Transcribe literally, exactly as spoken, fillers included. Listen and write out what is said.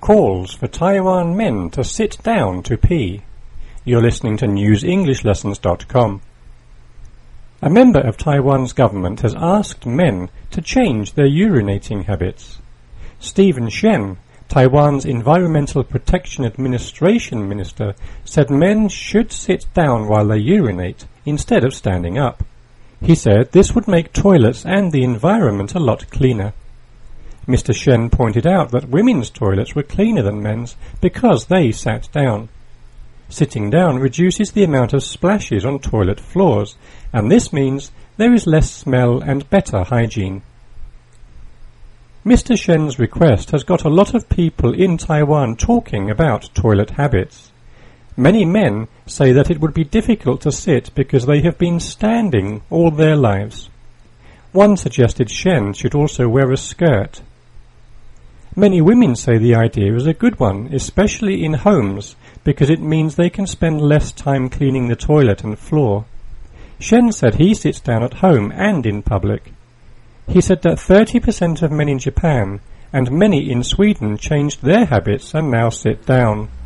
calls for Taiwan men to sit down to pee. You're listening to news english lessons dot com. A member of Taiwan's government has asked men to change their urinating habits. Stephen Shen, Taiwan's Environmental Protection Administration Minister, said men should sit down while they urinate instead of standing up. He said this would make toilets and the environment a lot cleaner. Mister Shen pointed out that women's toilets were cleaner than men's because they sat down. Sitting down reduces the amount of splashes on toilet floors, and this means there is less smell and better hygiene. Mister Shen's request has got a lot of people in Taiwan talking about toilet habits. Many men say that it would be difficult to sit because they have been standing all their lives. One suggested Shen should also wear a skirt. Many women say the idea is a good one, especially in homes, because it means they can spend less time cleaning the toilet and floor. Shen said he sits down at home and in public. He said that thirty percent of men in Japan and many in Sweden changed their habits and now sit down.